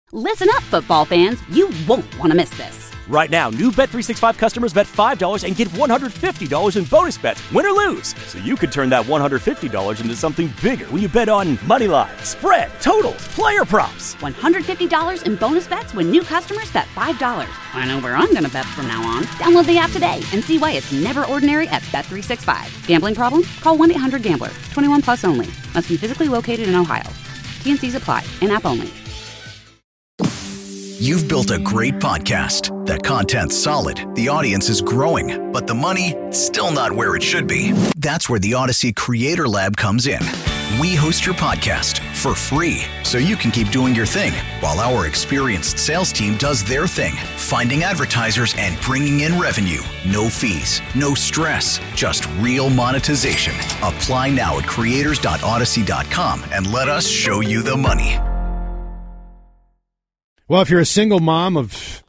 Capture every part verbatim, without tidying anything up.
Listen up, football fans. You won't want to miss this. Right now, new Bet three sixty-five customers bet five dollars and get one hundred fifty dollars in bonus bets, win or lose. So you could turn that one hundred fifty dollars into something bigger when you bet on money line, spread, totals, player props. one hundred fifty dollars in bonus bets when new customers bet five dollars. I know where I'm going to bet from now on. Download the app today and see why it's never ordinary at Bet three sixty-five. Gambling problem? Call one eight hundred gambler. twenty-one plus only. Must be physically located in Ohio. T N Cs apply. In-app only. You've built a great podcast. The content's solid, the audience is growing, but the money, still not where it should be. That's where the Odyssey Creator Lab comes in. We host your podcast for free, so you can keep doing your thing, while our experienced sales team does their thing, finding advertisers and bringing in revenue. No fees, no stress, just real monetization. Apply now at creators dot odyssey dot com and let us show you the money. Well, if you're a single mom of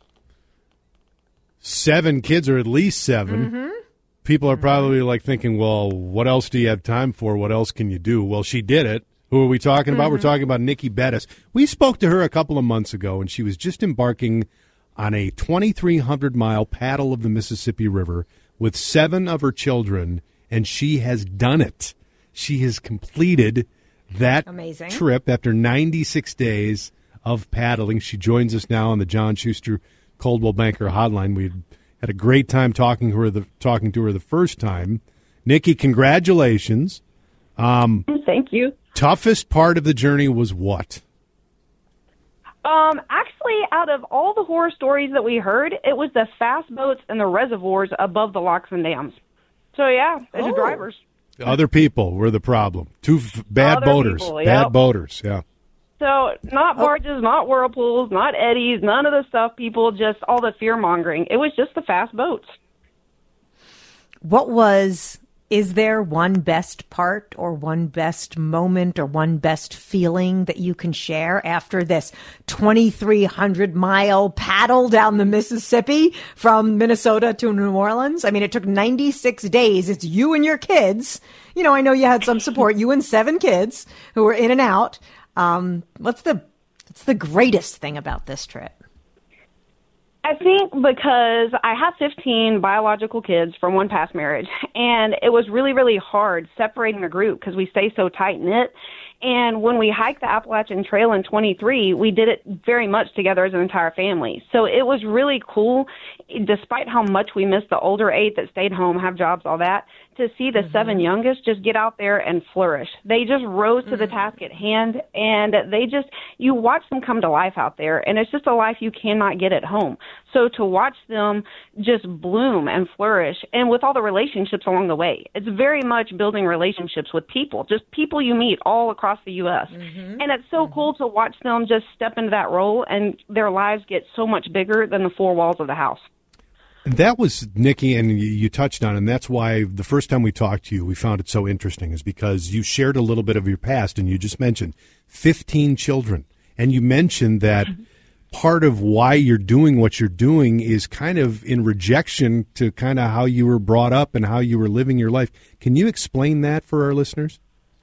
seven kids, or at least seven, mm-hmm. people are probably like thinking, well, what else do you have time for? What else can you do? Well, she did it. Who are we talking about? Mm-hmm. We're talking about Nikki Bettis. We spoke to her a couple of months ago, and she was just embarking on a twenty-three hundred mile paddle of the Mississippi River with seven of her children, and she has done it. She has completed that Amazing. trip after ninety-six days of paddling. She joins us now on the John Schuster Coldwell Banker Hotline. We had a great time talking to her the talking to her the first time. Nikki, congratulations. Um, Thank you. Toughest part of the journey was what? Um, actually, out of all the horror stories that we heard, it was the fast boats and the reservoirs above the locks and dams. So, yeah, it's oh. drivers. Other people were the problem. Two f- bad Other boaters. people, Bad yep. boaters, yeah. So, not barges, not whirlpools, not eddies, none of the stuff, people, just all the fear-mongering. It was just the fast boats. What was, is there one best part or one best moment or one best feeling that you can share after this twenty-three hundred mile paddle down the Mississippi from Minnesota to New Orleans? I mean, it took ninety-six days. It's you and your kids. You know, I know you had some support, you and seven kids who were in and out. Um, what's the what's the greatest thing about this trip? I think because I have fifteen biological kids from one past marriage, and it was really, really hard separating the group because we stay so tight-knit. And when we hiked the Appalachian Trail in twenty-three, we did it very much together as an entire family. So it was really cool, despite how much we missed the older eight that stayed home, have jobs, all that, to see the mm-hmm. seven youngest just get out there and flourish. They just rose to mm-hmm. the task at hand, and they just, you watch them come to life out there, and it's just a life you cannot get at home. So to watch them just bloom and flourish, and with all the relationships along the way, it's very much building relationships with people, just people you meet all across the U S Mm-hmm. And it's so mm-hmm. cool to watch them just step into that role, and their lives get so much bigger than the four walls of the house. And that was, Nikki, and you, you touched on it, and that's why the first time we talked to you, we found it so interesting, is because you shared a little bit of your past, and you just mentioned fifteen children. And you mentioned that part of why you're doing what you're doing is kind of in rejection to kind of how you were brought up and how you were living your life. Can you explain that for our listeners?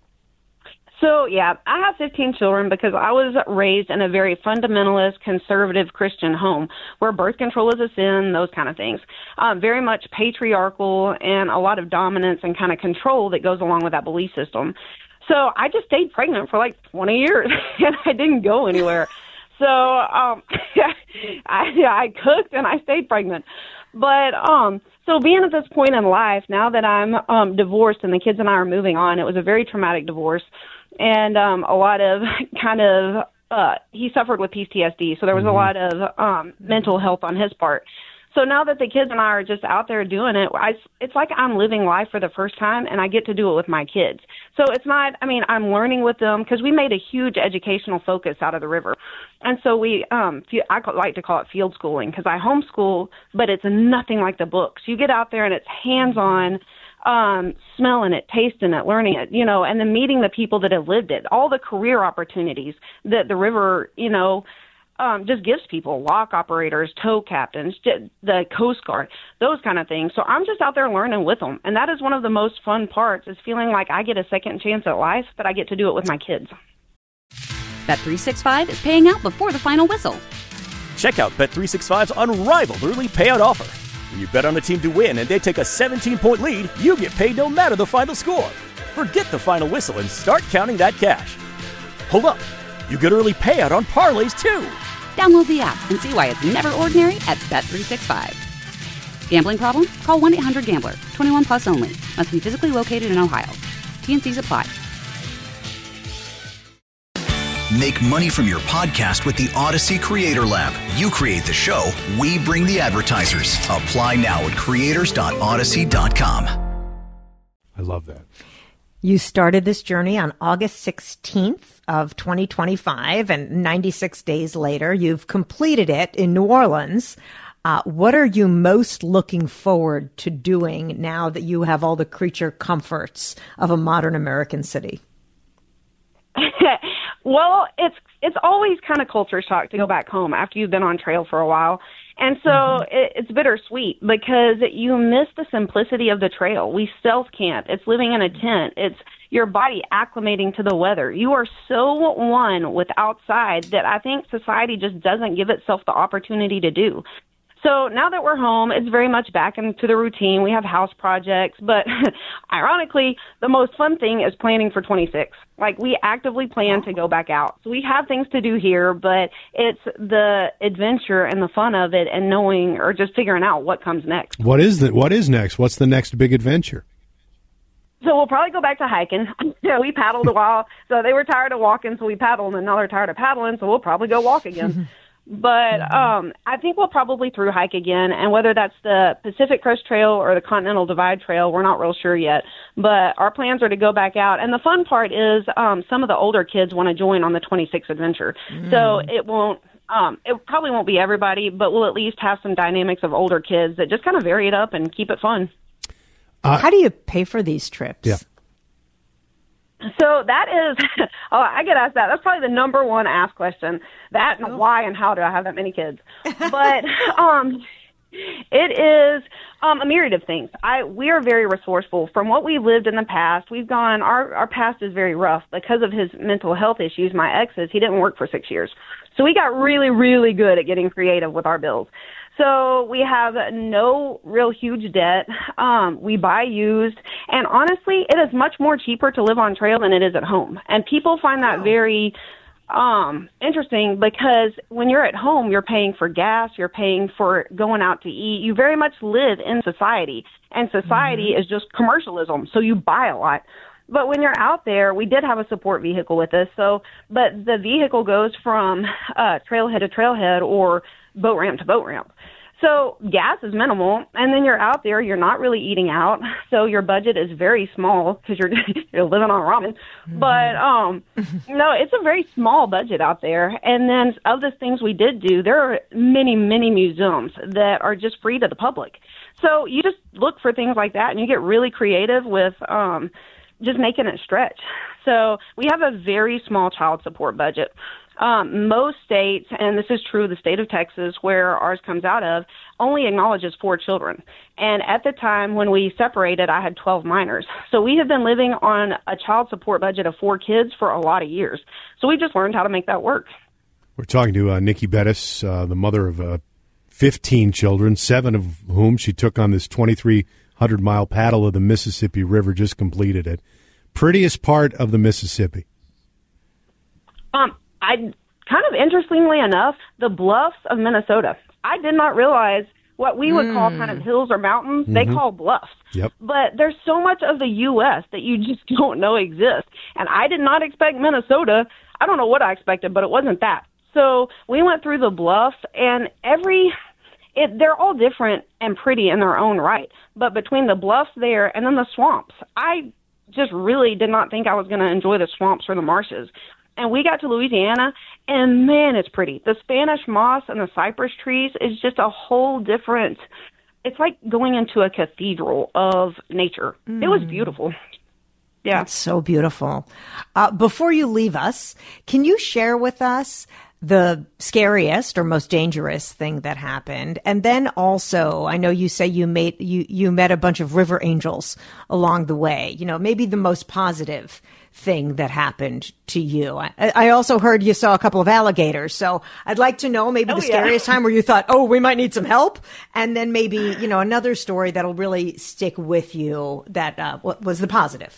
So, yeah, I have fifteen children because I was raised in a very fundamentalist, conservative Christian home where birth control is a sin, those kind of things. Um, very much patriarchal and a lot of dominance and kind of control that goes along with that belief system. So I just stayed pregnant for like twenty years, and I didn't go anywhere. So um, I, I cooked and I stayed pregnant. But um, so being at this point in life, now that I'm um, divorced and the kids and I are moving on, it was a very traumatic divorce. And um, a lot of kind of, uh, he suffered with P T S D, so there was mm-hmm. a lot of um, mental health on his part. So now that the kids and I are just out there doing it, I, it's like I'm living life for the first time, and I get to do it with my kids. So it's not, I mean, I'm learning with them because we made a huge educational focus out of the river. And so we, um, I like to call it field schooling because I homeschool, but it's nothing like the books. You get out there and it's hands-on. Um, smelling it, tasting it, learning it, you know, and then meeting the people that have lived it, all the career opportunities that the river, you know, um, just gives people, lock operators, tow captains, the Coast Guard, those kind of things. So I'm just out there learning with them. And that is one of the most fun parts, is feeling like I get a second chance at life, but I get to do it with my kids. Bet three sixty-five is paying out before the final whistle. Check out Bet three sixty-five's unrivaled early payout offer. When you bet on a team to win and they take a seventeen-point lead, you get paid no matter the final score. Forget the final whistle and start counting that cash. Hold up. You get early payout on parlays, too. Download the app and see why it's never ordinary at Bet three sixty-five. Gambling problem? Call one eight hundred gambler. twenty-one plus only. Must be physically located in Ohio. T N Cs apply. Make money from your podcast with the Odyssey Creator Lab. You create the show, we bring the advertisers. Apply now at creators dot odyssey dot com. I love that. You started this journey on August sixteenth of twenty twenty-five, and ninety-six days later, you've completed it in New Orleans. Uh, what are you most looking forward to doing now that you have all the creature comforts of a modern American city? Well, it's it's always kind of culture shock to go back home after you've been on trail for a while. And so mm-hmm. it, it's bittersweet because you miss the simplicity of the trail. We stealth camp. It's living in a tent. It's your body acclimating to the weather. You are so one with outside that I think society just doesn't give itself the opportunity to do. So now that we're home, it's very much back into the routine. We have house projects, but ironically, the most fun thing is planning for twenty-six. Like, we actively plan to go back out. So we have things to do here, but it's the adventure and the fun of it and knowing or just figuring out what comes next. What is the, what is next? What's the next big adventure? So we'll probably go back to hiking. Yeah, we paddled a while, so they were tired of walking, so we paddled, and now they're tired of paddling, so we'll probably go walk again. But um, I think we'll probably through hike again, and whether that's the Pacific Crest Trail or the Continental Divide Trail, we're not real sure yet. But our plans are to go back out, and the fun part is um, some of the older kids want to join on the twenty-six adventure. Mm. So it won't, um, it probably won't be everybody, but we'll at least have some dynamics of older kids that just kind of vary it up and keep it fun. Uh, How do you pay for these trips? Yeah. So that is, oh, I get asked that. That's probably the number one asked question. That and why and how do I have that many kids? But um, it is um, a myriad of things. I we are very resourceful. From what we lived in the past, we've gone, our, our past is very rough. Because of his mental health issues, my ex's, he didn't work for six years. So we got really, really good at getting creative with our bills. So we have no real huge debt. Um, we buy used. And honestly, it is much more cheaper to live on trail than it is at home. And people find that very um, interesting because when you're at home, you're paying for gas, you're paying for going out to eat. You very much live in society. And society mm-hmm. is just commercialism. So you buy a lot. But when you're out there, we did have a support vehicle with us. So, but the vehicle goes from uh, trailhead to trailhead or boat ramp to boat ramp. So gas is minimal, and then you're out there, you're not really eating out, so your budget is very small because you're you're living on ramen. Mm-hmm. But um, no, it's a very small budget out there. And then of the things we did do, there are many, many museums that are just free to the public. So you just look for things like that, and you get really creative with um, just making it stretch. So we have a very small child support budget. Um, most states, and this is true of the state of Texas, where ours comes out of, only acknowledges four children. And at the time when we separated, I had twelve minors. So we have been living on a child support budget of four kids for a lot of years. So we just learned how to make that work. We're talking to uh, Nikki Bettis, uh, the mother of uh, fifteen children, seven of whom she took on this twenty-three hundred mile paddle of the Mississippi River, just completed it. Prettiest part of the Mississippi? Um. I kind of interestingly enough, the bluffs of Minnesota. I did not realize what we would mm. call kind of hills or mountains. Mm-hmm. They call bluffs. Yep. But there's so much of the U S that you just don't know exists. And I did not expect Minnesota. I don't know what I expected, but it wasn't that. So we went through the bluffs, and every it, they're all different and pretty in their own right. But between the bluffs there and then the swamps, I just really did not think I was going to enjoy the swamps or the marshes. And we got to Louisiana, and man, it's pretty. The Spanish moss and the cypress trees is just a whole different, it's like going into a cathedral of nature. Mm. It was beautiful. Yeah. That's so beautiful. Uh, before you leave us, can you share with us the scariest or most dangerous thing that happened? And then also, I know you say you made you you met a bunch of river angels along the way. You know, maybe the most positive thing that happened to you. I, I also heard you saw a couple of alligators. So I'd like to know maybe oh, the yeah. scariest time where you thought, oh, we might need some help. And then maybe, you know, another story that'll really stick with you that uh, was the positive.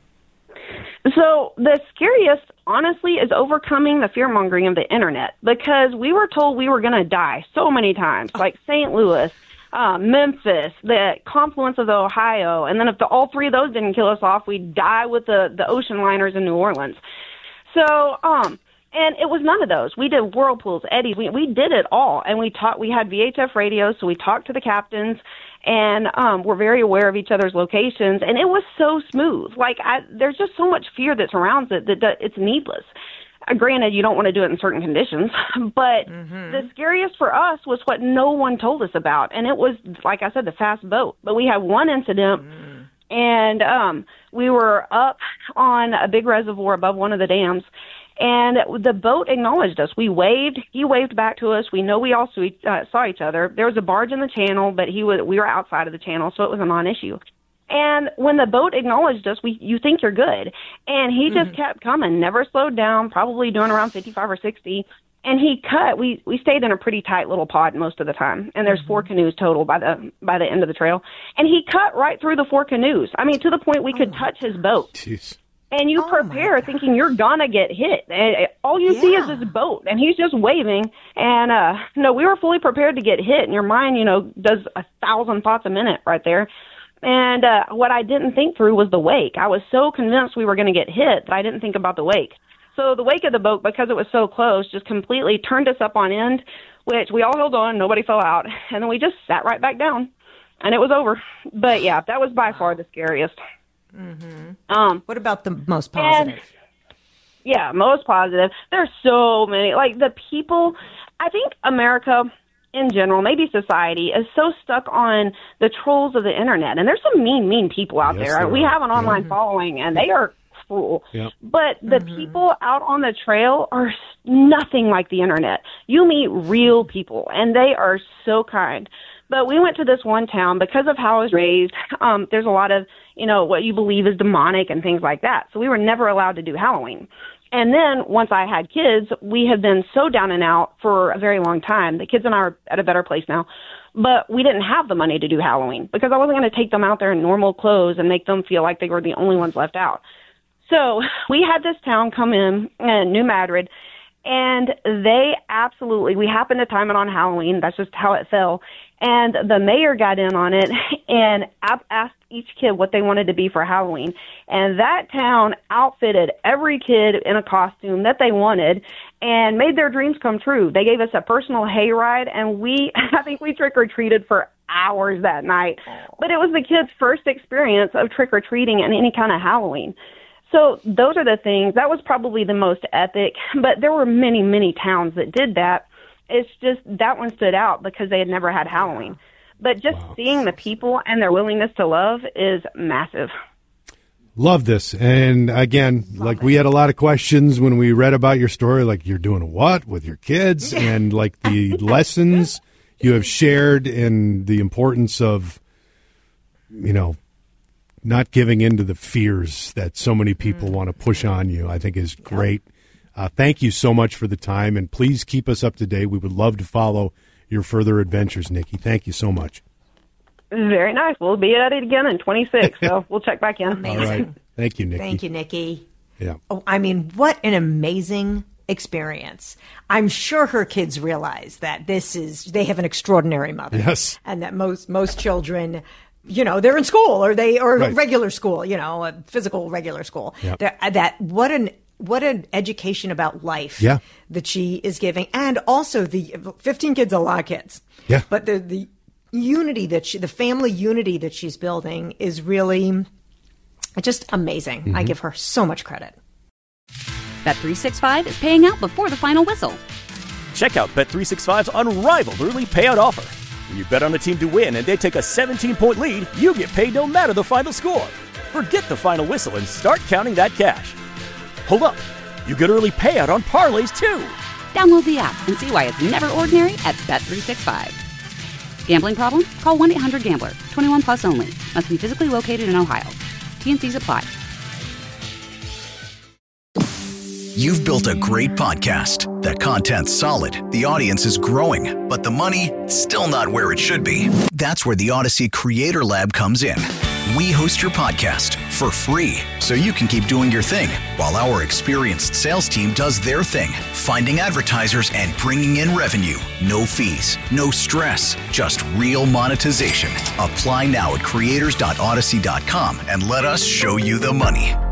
So the scariest, honestly, is overcoming the fear-mongering of the internet, because we were told we were going to die so many times, like Saint Louis, uh, Memphis, the confluence of the Ohio, and then if the, all three of those didn't kill us off, we'd die with the, the ocean liners in New Orleans. So, um, and it was none of those. We did whirlpools, eddies, we, we did it all, and we taught. We had V H F radios, so we talked to the captains, and um, we're very aware of each other's locations, and it was so smooth. Like, I, there's just so much fear that surrounds it that, that it's needless. Uh, granted, you don't want to do it in certain conditions, but mm-hmm. the scariest for us was what no one told us about, and it was, like I said, the fast boat. But we had one incident, mm. and um, we were up on a big reservoir above one of the dams, and the boat acknowledged us. We waved. He waved back to us. We know we all saw, uh, saw each other. There was a barge in the channel, but he was, we were outside of the channel, so it was a non-issue. And when the boat acknowledged us, we you think you're good. And he just mm-hmm. kept coming, never slowed down, probably doing around fifty-five or sixty. And he cut. We we stayed in a pretty tight little pod most of the time. And there's mm-hmm. four canoes total by the by the end of the trail. And he cut right through the four canoes. I mean, to the point we could oh touch his boat. Jeez. And you oh prepare thinking you're gonna get hit. And all you yeah. see is this boat, and he's just waving. And uh no, we were fully prepared to get hit. And your mind, you know, does a thousand thoughts a minute right there. And uh, what I didn't think through was the wake. I was so convinced we were going to get hit that I didn't think about the wake. So the wake of the boat, because it was so close, just completely turned us up on end, which we all held on, nobody fell out, and then we just sat right back down, and it was over. But, yeah, that was by far the scariest. Mm-hmm. Um, what about the most positive? And, yeah, most positive. There's so many. Like, the people, I think America in general, maybe society, is so stuck on the trolls of the internet. And there's some mean, mean people out yes, there. there we are. have an online yeah. following, and they are cruel. Yep. But the mm-hmm. people out on the trail are nothing like the internet. You meet real people, and they are so kind. But we went to this one town because of how I was raised. Um, there's a lot of, you know, what you believe is demonic and things like that. So we were never allowed to do Halloween. And then once I had kids, we have been so down and out for a very long time. The kids and I are at a better place now. But we didn't have the money to do Halloween because I wasn't going to take them out there in normal clothes and make them feel like they were the only ones left out. So we had this town come in, uh, New Madrid, and they absolutely, we happened to time it on Halloween. That's just how it fell. And the mayor got in on it and asked each kid what they wanted to be for Halloween. And that town outfitted every kid in a costume that they wanted and made their dreams come true. They gave us a personal hayride, and we, I think we trick-or-treated for hours that night. But it was the kids' first experience of trick-or-treating and any kind of Halloween. So those are the things. That was probably the most epic. But there were many, many towns that did that. It's just that one stood out because they had never had Halloween. But just wow. seeing the people and their willingness to love is massive. Love this. And again, love like it. We had a lot of questions when we read about your story, like you're doing what with your kids and like the lessons you have shared and the importance of, you know, not giving in to the fears that so many people mm. want to push on you, I think is great. Uh, thank you so much for the time, and please keep us up to date. We would love to follow your further adventures, Nikki. Thank you so much. Very nice. We'll be at it again in twenty-six, so we'll check back in. Amazing. All right. Thank you, Nikki. Thank you, Nikki. Yeah. Oh, I mean, what an amazing experience. I'm sure her kids realize that this is, they have an extraordinary mother. Yes. And that most, most children, you know, they're in school or they, or right. regular school, you know, a physical regular school. Yep. That, what an, What an education about life yeah. that she is giving. And also the fifteen kids, a lot of kids. Yeah. But the, the unity that she, the family unity that she's building is really just amazing. Mm-hmm. I give her so much credit. Bet three sixty-five is paying out before the final whistle. Check out Bet three sixty-five's unrivaled early payout offer. When you bet on a team to win and they take a seventeen-point lead, you get paid no matter the final score. Forget the final whistle and start counting that cash. Hold up. You get early payout on parlays, too. Download the app and see why it's never ordinary at Bet three sixty-five. Gambling problem? Call one eight hundred gambler. twenty-one plus only. Must be physically located in Ohio. T and C's apply. You've built a great podcast. The content's solid, the audience is growing, but the money, still not where it should be. That's where the Odyssey Creator Lab comes in. We host your podcast for free, so you can keep doing your thing while our experienced sales team does their thing, finding advertisers and bringing in revenue. No fees, no stress, just real monetization. Apply now at creators dot odyssey dot com and let us show you the money.